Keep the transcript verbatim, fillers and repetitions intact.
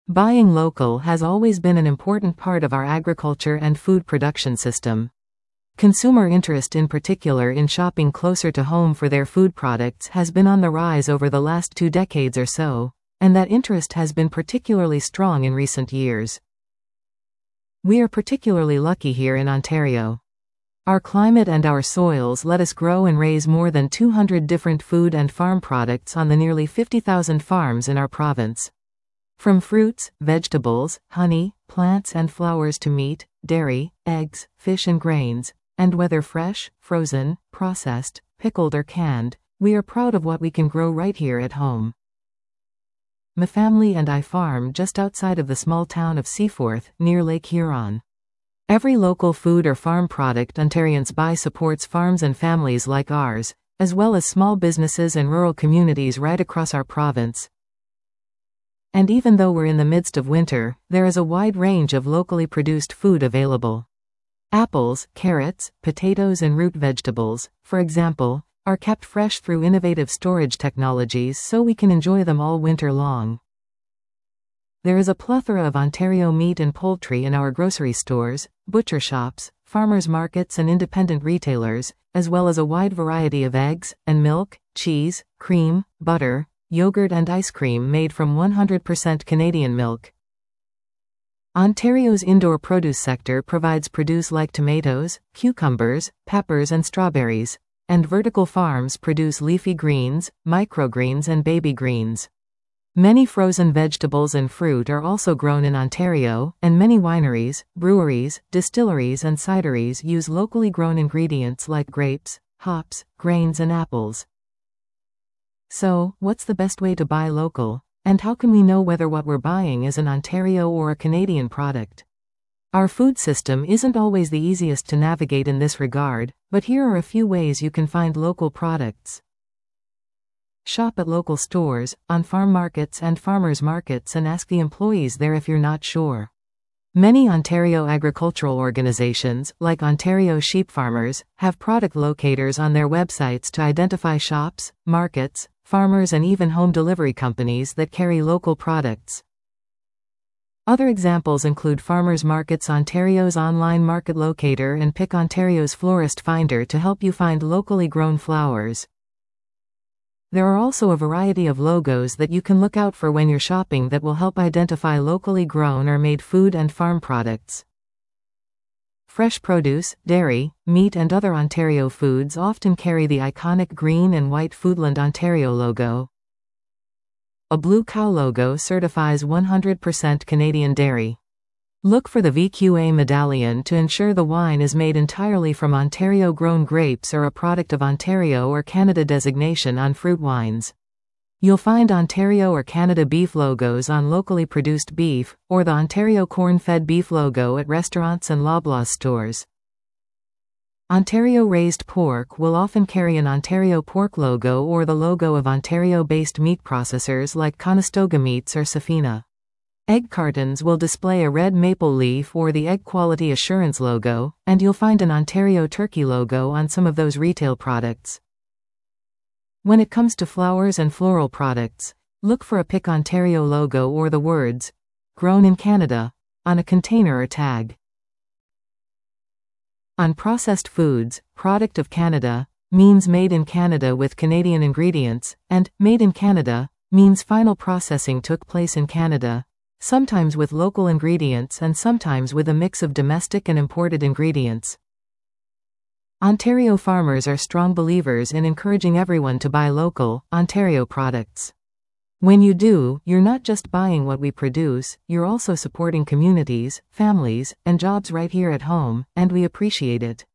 Buying local has always been an important part of our agriculture and food production system. Consumer interest, in particular in shopping closer to home for their food products, has been on the rise over the last two decades or so, and that interest has been particularly strong in recent years. We are particularly lucky here in Ontario. Our climate and our soils let us grow and raise more than two hundred different food and farm products on the nearly fifty thousand farms in our province. From fruits, vegetables, honey, plants and flowers to meat, dairy, eggs, fish and grains, and whether fresh, frozen, processed, pickled or canned, we are proud of what we can grow right here at home. My family and I farm just outside of the small town of Seaforth, near Lake Huron. Every local food or farm product Ontarians buy supports farms and families like ours, as well as small businesses and rural communities right across our province. And even though we're in the midst of winter, there is a wide range of locally produced food available. Apples, carrots, potatoes and root vegetables, for example, are kept fresh through innovative storage technologies so we can enjoy them all winter long. There is a plethora of Ontario meat and poultry in our grocery stores, butcher shops, farmers markets and independent retailers, as well as a wide variety of eggs and milk, cheese, cream, butter, yogurt and ice cream made from one hundred percent Canadian milk. Ontario's indoor produce sector provides produce like tomatoes, cucumbers, peppers and strawberries, and vertical farms produce leafy greens, microgreens and baby greens. Many frozen vegetables and fruit are also grown in Ontario, and many wineries, breweries, distilleries and cideries use locally grown ingredients like grapes, hops, grains and apples. So, what's the best way to buy local? And how can we know whether what we're buying is an Ontario or a Canadian product? Our food system isn't always the easiest to navigate in this regard, but here are a few ways you can find local products. Shop at local stores, on farm markets and farmers markets and ask the employees there if you're not sure. Many Ontario agricultural organizations, like Ontario Sheep Farmers, have product locators on their websites to identify shops, markets, farmers and even home delivery companies that carry local products. Other examples include Farmers Markets Ontario's online market locator and Pick Ontario's Florist Finder to help you find locally grown flowers. There are also a variety of logos that you can look out for when you're shopping that will help identify locally grown or made food and farm products. Fresh produce, dairy, meat and other Ontario foods often carry the iconic green and white Foodland Ontario logo. A blue cow logo certifies one hundred percent Canadian dairy. Look for the V Q A medallion to ensure the wine is made entirely from Ontario-grown grapes or a product of Ontario or Canada designation on fruit wines. You'll find Ontario or Canada beef logos on locally produced beef, or the Ontario corn-fed beef logo at restaurants and Loblaws stores. Ontario raised pork will often carry an Ontario pork logo or the logo of Ontario-based meat processors like Conestoga Meats or Safina. Egg cartons will display a red maple leaf or the Egg Quality Assurance logo, and you'll find an Ontario turkey logo on some of those retail products. When it comes to flowers and floral products, look for a Pick Ontario logo or the words, "Grown in Canada," on a container or tag. On processed foods, "Product of Canada" means made in Canada with Canadian ingredients, and "Made in Canada" means final processing took place in Canada, sometimes with local ingredients and sometimes with a mix of domestic and imported ingredients. Ontario farmers are strong believers in encouraging everyone to buy local, Ontario products. When you do, you're not just buying what we produce, you're also supporting communities, families, and jobs right here at home, and we appreciate it.